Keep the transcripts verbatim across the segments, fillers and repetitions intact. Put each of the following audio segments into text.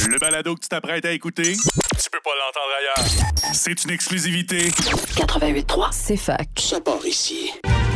Le balado que tu t'apprêtes à écouter, tu peux pas l'entendre ailleurs. C'est une exclusivité. quatre-vingt-huit trois, c'est fac. Ça part ici.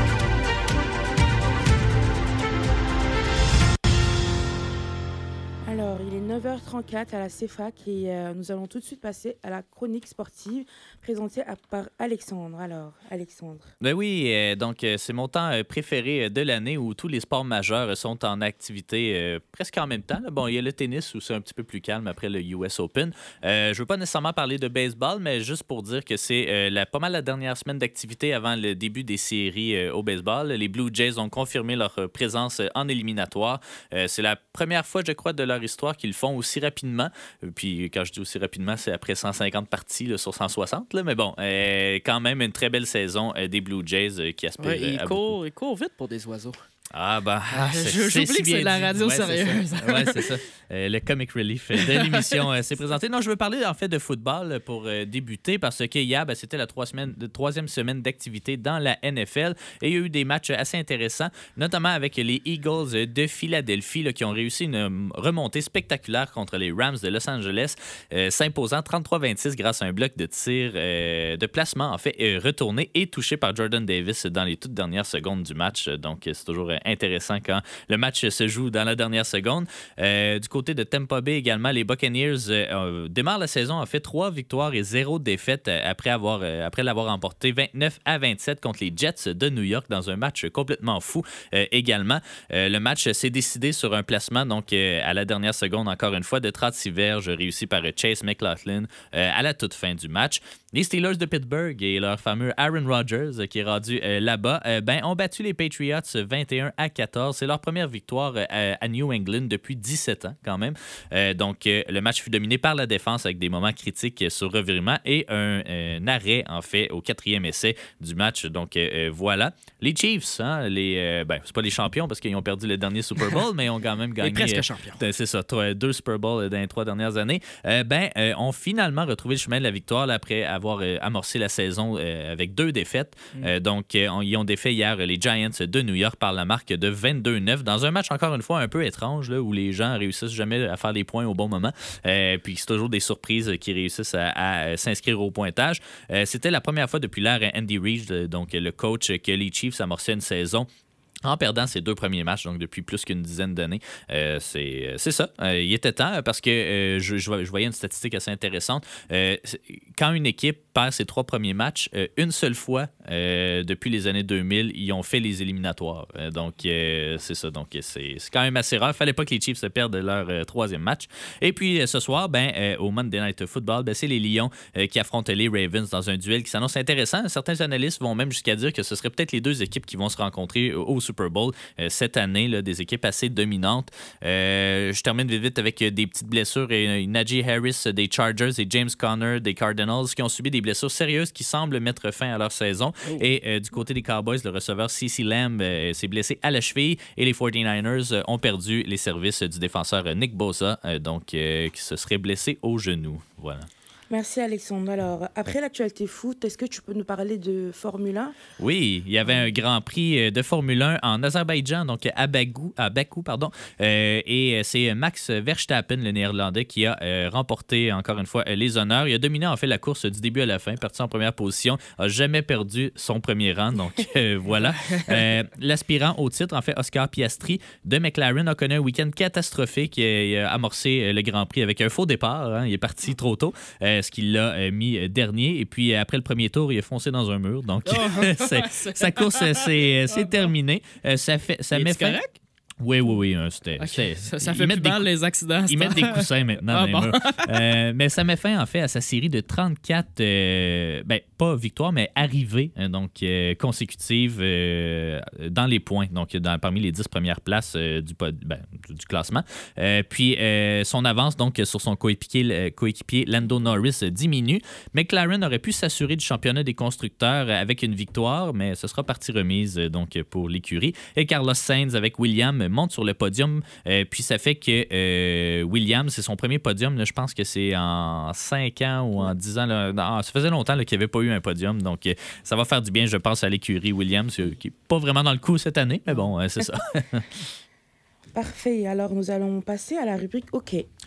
Alors, il est neuf heures trente-quatre à la C F A C et euh, nous allons tout de suite passer à la chronique sportive présentée à, par Alexandre. Alors, Alexandre. Ben oui, euh, donc euh, c'est mon temps euh, préféré de l'année où tous les sports majeurs sont en activité euh, presque en même temps. Là. Bon, il y a le tennis où c'est un petit peu plus calme après le U S Open. Euh, je ne veux pas nécessairement parler de baseball, mais juste pour dire que c'est euh, la, pas mal la dernière semaine d'activité avant le début des séries euh, au baseball. Les Blue Jays ont confirmé leur présence en éliminatoire. Euh, c'est la première fois, je crois, de leur histoire qu'ils le font aussi rapidement. Puis quand je dis aussi rapidement, c'est après cent cinquante parties là, sur cent soixante. Là. Mais bon, euh, quand même une très belle saison euh, des Blue Jays euh, qui aspirent ouais, à il beaucoup. court, il court vite pour des oiseaux. Ah, ben, ah, c'est, je, c'est j'oublie si que c'est de la radio ouais, sérieuse. C'est ouais, c'est ça. Euh, le comic relief de l'émission euh, s'est présenté. Non, je veux parler en fait de football pour euh, débuter parce que hier, ben, c'était la trois semaine, de, troisième semaine d'activité dans la N F L et il y a eu des matchs assez intéressants, notamment avec les Eagles de Philadelphie là, qui ont réussi une remontée spectaculaire contre les Rams de Los Angeles, euh, s'imposant trente-trois vingt-six grâce à un bloc de tir euh, de placement en fait euh, retourné et touché par Jordan Davis dans les toutes dernières secondes du match. Donc, c'est toujours intéressant quand le match se joue dans la dernière seconde. Euh, du côté de Tampa Bay également, les Buccaneers euh, démarrent la saison en fait trois victoires et zéro défaite après, avoir, euh, après l'avoir remporté vingt-neuf à vingt-sept contre les Jets de New York dans un match complètement fou euh, également. Euh, le match s'est décidé sur un placement donc euh, à la dernière seconde encore une fois de trente-six verges réussi par Chase McLaughlin euh, à la toute fin du match. Les Steelers de Pittsburgh et leur fameux Aaron Rodgers qui est rendu euh, là-bas euh, ben, ont battu les Patriots vingt et un à quatorze. C'est leur première victoire euh, à New England depuis dix-sept ans quand même. Euh, donc euh, le match fut dominé par la défense avec des moments critiques sur revirement et un, euh, un arrêt en fait au quatrième essai du match. Donc euh, voilà. Les Chiefs, hein, les, euh, ben, c'est pas les champions parce qu'ils ont perdu le dernier Super Bowl, mais ils ont quand même gagné. Les presque champions. Euh, c'est ça, trois, deux Super Bowls dans les trois dernières années. Euh, ben, euh, ont finalement retrouvé le chemin de la victoire là, après avoir euh, amorcé la saison euh, avec deux défaites. Mm. Euh, donc, euh, on, ils ont défait hier les Giants de New York par la marque de vingt-deux neuf dans un match encore une fois un peu étrange là, où les gens réussissent jamais à faire les points au bon moment. Euh, puis c'est toujours des surprises qui réussissent à, à s'inscrire au pointage. Euh, c'était la première fois depuis l'ère Andy Reid, donc le coach, que les Chiefs amorçaient une saison en perdant ses deux premiers matchs, donc depuis plus qu'une dizaine d'années. Euh, c'est, c'est ça. Euh, il était temps parce que euh, je, je voyais une statistique assez intéressante. Euh, quand une équipe perd ses trois premiers matchs, euh, une seule fois euh, depuis les années deux mille, ils ont fait les éliminatoires. Euh, donc, euh, c'est ça. Donc, c'est, c'est quand même assez rare. Il ne fallait pas que les Chiefs se perdent leur euh, troisième match. Et puis, euh, ce soir, ben, euh, au Monday Night Football, ben, c'est les Lions euh, qui affrontent les Ravens dans un duel qui s'annonce intéressant. Certains analystes vont même jusqu'à dire que ce serait peut-être les deux équipes qui vont se rencontrer au Super Super Bowl euh, cette année, là, des équipes assez dominantes. Euh, je termine vite vite avec des petites blessures. Et, Najee Harris des Chargers et James Conner des Cardinals qui ont subi des blessures sérieuses qui semblent mettre fin à leur saison. Oh. Et euh, du côté des Cowboys, le receveur CeeDee Lamb euh, s'est blessé à la cheville et les forty-niners euh, ont perdu les services du défenseur Nick Bosa, euh, donc euh, qui se serait blessé au genou. Voilà. Merci Alexandre. Alors, après l'actualité foot, est-ce que tu peux nous parler de Formule un? Oui, il y avait un Grand Prix de Formule un en Azerbaïdjan, donc à Bakou, à Bakou pardon, euh, et c'est Max Verstappen, le Néerlandais, qui a euh, remporté encore une fois les honneurs. Il a dominé en fait la course du début à la fin, parti en première position, a jamais perdu son premier rang, donc euh, voilà. Euh, l'aspirant au titre, en fait, Oscar Piastri de McLaren a connu un week-end catastrophique. Il a amorcé le Grand Prix avec un faux départ, hein, il est parti trop tôt. Euh, ce qu'il l'a euh, mis dernier. Et puis, après le premier tour, il a foncé dans un mur. Donc, oh, c'est, sa course, c'est, c'est terminé. Euh, ça fait, ça met fin... correct? Oui, oui, oui. Hein, c'était, okay. c'était, ça, ça fait plus mal cou- les accidents. Ils mettent des coussins maintenant ah, dans les bon. murs. Euh, mais ça met fin, en fait, à sa série de trente-quatre, euh, ben, pas victoires, mais arrivées, hein, donc euh, consécutives euh, dans les points, donc dans, parmi les dix premières places euh, du, ben, du classement. Euh, puis, euh, son avance, donc, sur son coéquipier, coéquipier Lando Norris diminue. McLaren aurait pu s'assurer du championnat des constructeurs avec une victoire, mais ce sera partie remise, donc, pour l'écurie. Et Carlos Sainz avec Williams monte sur le podium, euh, puis ça fait que euh, Williams, c'est son premier podium, là, je pense que c'est en cinq ans ou en dix ans, là, non, ça faisait longtemps là, qu'il n'y avait pas eu un podium, donc euh, ça va faire du bien, je pense, à l'écurie Williams, euh, qui n'est pas vraiment dans le coup cette année, mais bon, euh, c'est ça. Parfait, alors nous allons passer à la rubrique OK.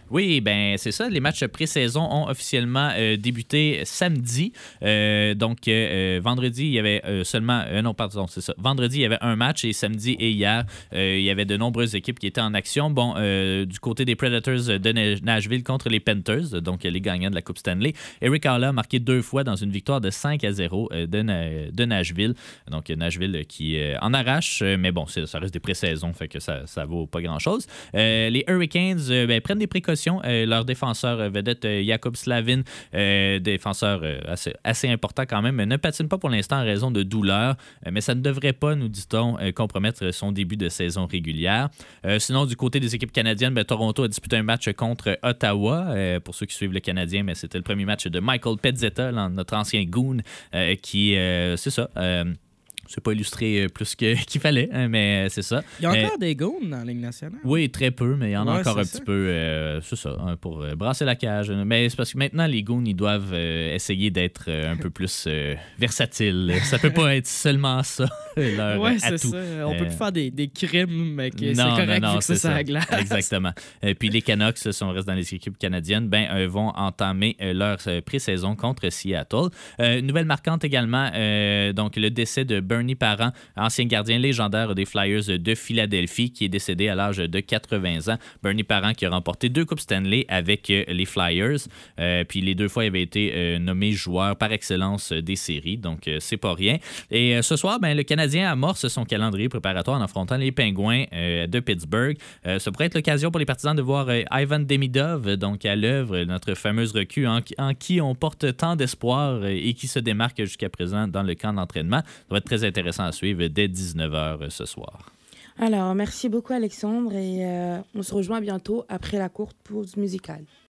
Oui, ben c'est ça. Les matchs pré-saison ont officiellement euh, débuté samedi. Euh, donc, euh, vendredi, il y avait euh, seulement... Euh, non, pardon, c'est ça. Vendredi, il y avait un match et samedi et hier, euh, il y avait de nombreuses équipes qui étaient en action. Bon, euh, du côté des Predators de Nashville contre les Panthers, donc les gagnants de la Coupe Stanley, Erik Haula a marqué deux fois dans une victoire de cinq à zéro euh, de, Na- de Nashville. Donc, Nashville qui euh, en arrache, mais bon, c'est, ça reste des pré-saisons, fait que ça, ça vaut pas grand-chose. Euh, les Hurricanes euh, ben, prennent des précautions. Euh, leur défenseur euh, vedette euh, Jakub Slavin, euh, défenseur euh, assez, assez important quand même, ne patine pas pour l'instant en raison de douleur, euh, mais ça ne devrait pas, nous dit-on, euh, compromettre son début de saison régulière. Euh, sinon, du côté des équipes canadiennes, ben, Toronto a disputé un match contre Ottawa. Euh, pour ceux qui suivent le Canadien, mais c'était le premier match de Michael Pezzetta, notre ancien goon, euh, qui, euh, c'est ça... Euh, c'est pas illustré plus que, qu'il fallait, hein, mais c'est ça. Il y a encore mais, des goons dans la Ligue nationale? Oui, très peu, mais il y en a ouais, encore un ça. petit peu, euh, c'est ça, hein, pour euh, brasser la cage. Mais c'est parce que maintenant, les goons, ils doivent euh, essayer d'être euh, un peu plus euh, versatiles. Ça peut pas être seulement ça, leur ouais, atout. c'est ça. On euh... peut plus faire des, des crimes, mais que non, c'est correct non, non, vu que c'est ça à glace. Exactement. Euh, puis les Canucks, si on reste dans les équipes canadiennes, ben, euh, vont entamer euh, leur euh, pré-saison contre Seattle. Euh, nouvelle marquante également, euh, donc le décès de Bernie Parent, ancien gardien légendaire des Flyers de Philadelphie, qui est décédé à l'âge de quatre-vingts ans. Bernie Parent qui a remporté deux Coupes Stanley avec euh, les Flyers. Euh, puis les deux fois, il avait été euh, nommé joueur par excellence des séries. Donc, euh, c'est pas rien. Et euh, ce soir, ben, le Canadien amorce son calendrier préparatoire en affrontant les Pingouins euh, de Pittsburgh. Euh, ça pourrait être l'occasion pour les partisans de voir euh, Ivan Demidov, donc à l'œuvre, notre fameuse recrue en, en qui on porte tant d'espoir euh, et qui se démarque jusqu'à présent dans le camp d'entraînement. Ça va être très intéressant à suivre dès dix-neuf heures ce soir. Alors, merci beaucoup Alexandre et euh, on se rejoint bientôt après la courte pause musicale.